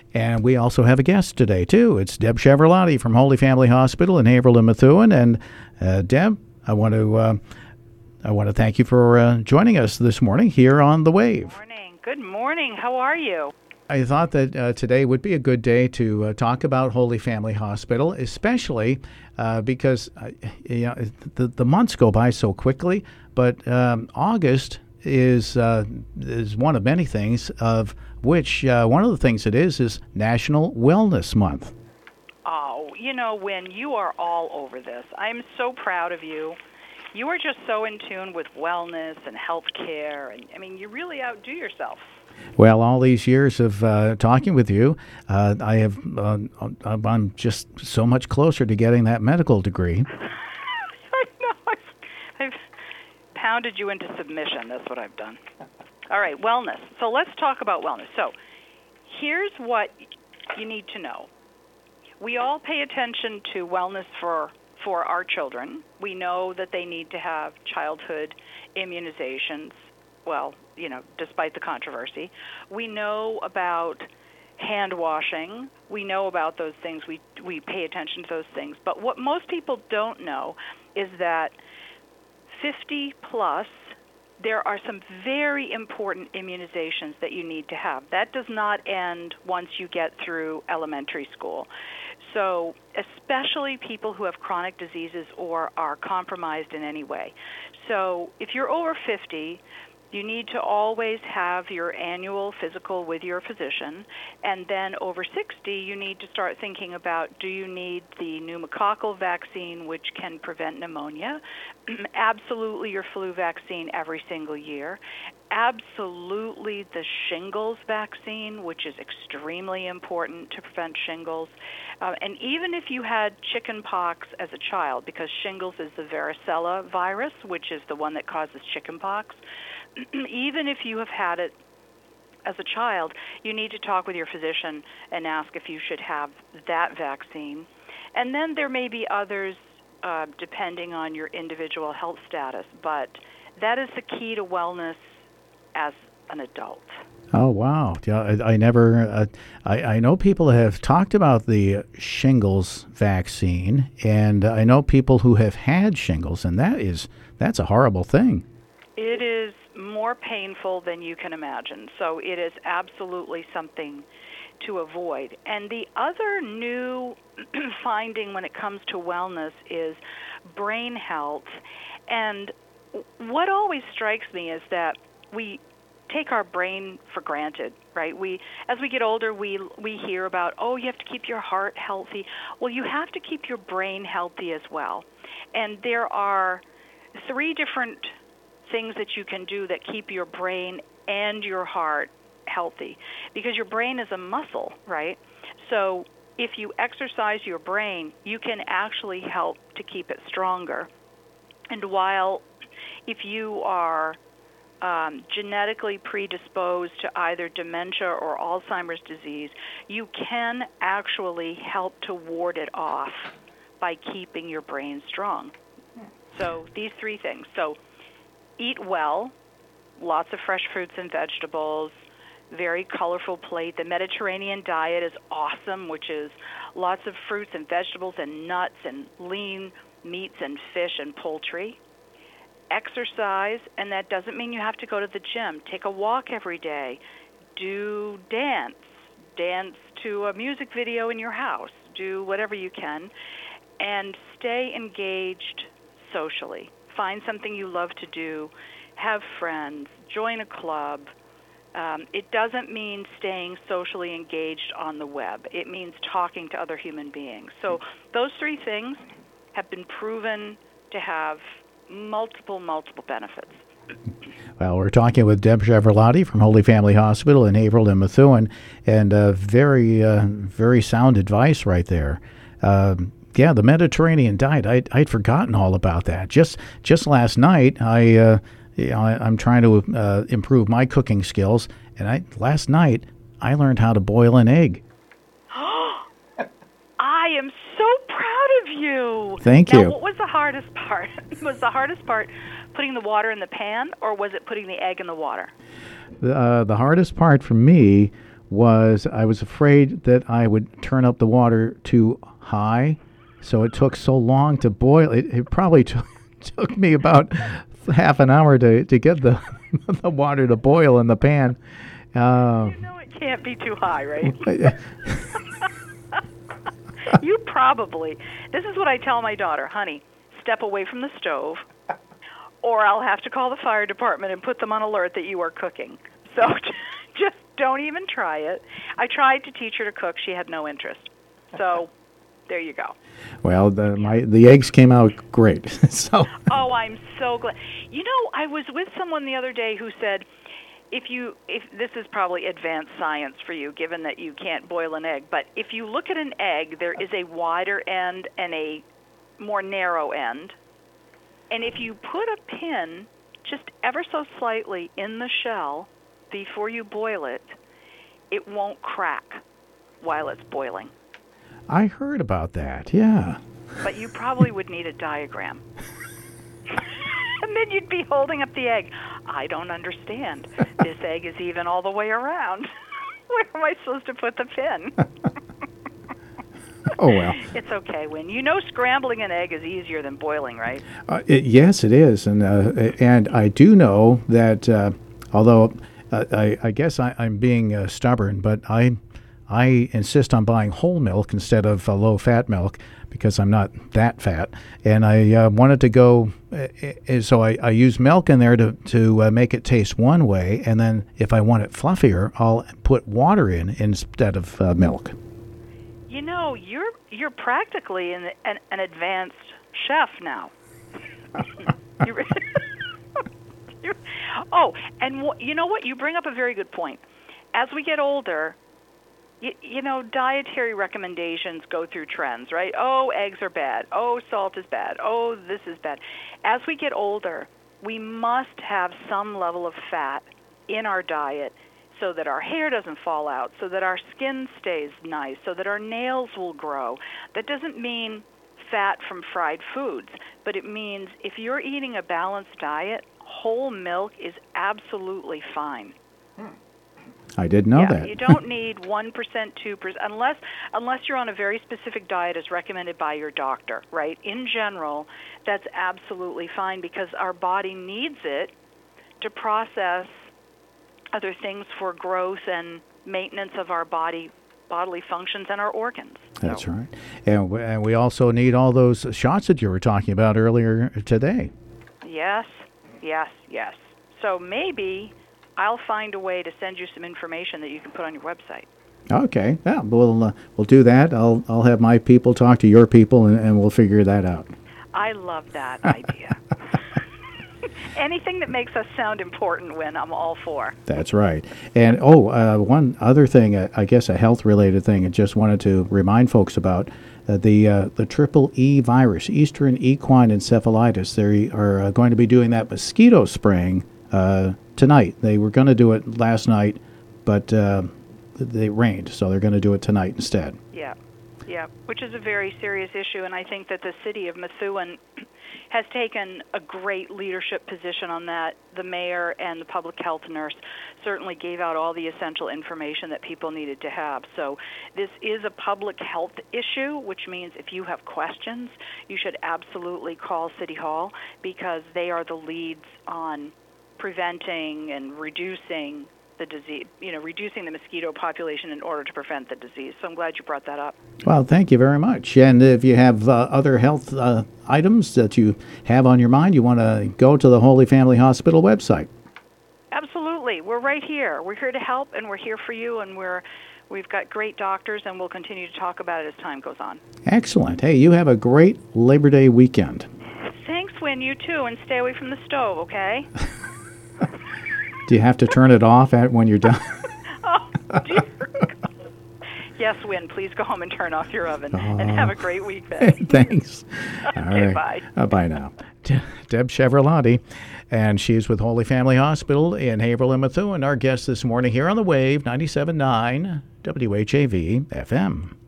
And we also have a guest today, too. It's Deb Cheverlotti from Holy Family Hospital in Haverhill and Methuen. And Deb, I want to thank you for joining us this morning here on The Wave. Good morning. How are you? I thought that today would be a good day to talk about Holy Family Hospital, especially because the months go by so quickly. But August is one of many things, of which one of the things it is National Wellness Month. Oh, when you are all over this, I'm so proud of you. You are just so in tune with wellness and health care, and you really outdo yourself. Well, all these years of talking with you, I'm just so much closer to getting that medical degree. I know. I've pounded you into submission. That's what I've done. All right, wellness. So let's talk about wellness. So here's what you need to know. We all pay attention to wellness for our children. We know that they need to have childhood immunizations. Well, despite the controversy. We know about hand washing. We know about those things. We pay attention to those things. But what most people don't know is that 50 plus, there are some very important immunizations that you need to have. That does not end once you get through elementary school. So especially people who have chronic diseases or are compromised in any way. So if you're over 50, you need to always have your annual physical with your physician, and then over 60, you need to start thinking about, do you need the pneumococcal vaccine, which can prevent pneumonia? Absolutely your flu vaccine every single year. Absolutely the shingles vaccine, which is extremely important to prevent shingles. And even if you had chicken pox as a child, because shingles is the varicella virus, which is the one that causes chicken pox, even if you have had it as a child, you need to talk with your physician and ask if you should have that vaccine. And then there may be others depending on your individual health status, but that is the key to wellness as an adult. Oh, wow. Yeah, I know people have talked about the shingles vaccine, and I know people who have had shingles, and that's a horrible thing. It is more painful than you can imagine. So it is absolutely something to avoid. And the other new finding when it comes to wellness is brain health. And what always strikes me is that we take our brain for granted, right? As we get older, we hear about, you have to keep your heart healthy. Well, you have to keep your brain healthy as well. And there are 3 different things that you can do that keep your brain and your heart healthy, because your brain is a muscle, right? So if you exercise your brain, you can actually help to keep it stronger. And while if you are genetically predisposed to either dementia or Alzheimer's disease, you can actually help to ward it off by keeping your brain strong. So these 3 things. So eat well, lots of fresh fruits and vegetables, very colorful plate. The Mediterranean diet is awesome, which is lots of fruits and vegetables and nuts and lean meats and fish and poultry. Exercise, and that doesn't mean you have to go to the gym. Take a walk every day. Do dance to a music video in your house. Do whatever you can. And stay engaged socially. Find something you love to do, have friends, join a club. It doesn't mean staying socially engaged on the web. It means talking to other human beings. So those 3 things have been proven to have multiple benefits. Well, we're talking with Deb Cheverlotti from Holy Family Hospital in Haverhill and Methuen, and very sound advice right there. Yeah, the Mediterranean diet. I'd forgotten all about that. Just last night, I'm trying to improve my cooking skills, and last night I learned how to boil an egg. I am so proud of you. Thank you. Now, what was the hardest part? Was the hardest part putting the water in the pan, or was it putting the egg in the water? The hardest part for me was I was afraid that I would turn up the water too high, so it took so long to boil. It probably took me about half an hour to get the the water to boil in the pan. It can't be too high, right? You probably. This is what I tell my daughter, honey, step away from the stove, or I'll have to call the fire department and put them on alert that you are cooking. So just don't even try it. I tried to teach her to cook. She had no interest. So there you go. Well, the eggs came out great. So. Oh, I'm so glad. I was with someone the other day who said, if this is probably advanced science for you, given that you can't boil an egg, but if you look at an egg, there is a wider end and a more narrow end. And if you put a pin just ever so slightly in the shell before you boil it, it won't crack while it's boiling. I heard about that, yeah. But you probably would need a diagram. And then you'd be holding up the egg. I don't understand. This egg is even all the way around. Where am I supposed to put the pin? Oh, well. It's okay, Win. Scrambling an egg is easier than boiling, right? Yes, it is. And I do know that, although I guess I'm being stubborn, but I insist on buying whole milk instead of low-fat milk because I'm not that fat. And I wanted to go, so I use milk in there to make it taste one way, and then if I want it fluffier, I'll put water in instead of milk. You're practically an advanced chef now. And you know what? You bring up a very good point. As we get older, dietary recommendations go through trends, right? Oh, eggs are bad. Oh, salt is bad. Oh, this is bad. As we get older, we must have some level of fat in our diet so that our hair doesn't fall out, so that our skin stays nice, so that our nails will grow. That doesn't mean fat from fried foods, but it means if you're eating a balanced diet, whole milk is absolutely fine. I didn't know that. You don't need 1%, 2%, unless you're on a very specific diet as recommended by your doctor, right? In general, that's absolutely fine because our body needs it to process other things for growth and maintenance of our bodily functions and our organs. That's right. And we also need all those shots that you were talking about earlier today. Yes. So maybe I'll find a way to send you some information that you can put on your website. Okay. Yeah, we'll do that. I'll have my people talk to your people, and we'll figure that out. I love that idea. Anything that makes us sound important, Win, I'm all for. That's right. And one other thing, I guess a health-related thing, I just wanted to remind folks about the triple E virus, Eastern Equine Encephalitis. They are going to be doing that mosquito spraying tonight. They were going to do it last night, but they rained, so they're going to do it tonight instead. Yeah, which is a very serious issue, and I think that the city of Methuen has taken a great leadership position on that. The mayor and the public health nurse certainly gave out all the essential information that people needed to have. So this is a public health issue, which means if you have questions, you should absolutely call City Hall because they are the leads on preventing and reducing the disease, reducing the mosquito population in order to prevent the disease. So I'm glad you brought that up. Well, thank you very much. And if you have other health items that you have on your mind, you want to go to the Holy Family Hospital website. Absolutely. We're right here. We're here to help, and we're here for you, and we've got great doctors, and we'll continue to talk about it as time goes on. Excellent. Hey, you have a great Labor Day weekend. Thanks, Win. You too, and stay away from the stove, okay? Do you have to turn it off when you're done? Oh, dear God. Yes, Win, please go home and turn off your oven, and have a great weekend. Thanks. Okay, all right. Bye. Bye now. Deb Cheverlotti, and she's with Holy Family Hospital in Haverhill and Methuen, our guest this morning here on the Wave 97.9 WHAV FM.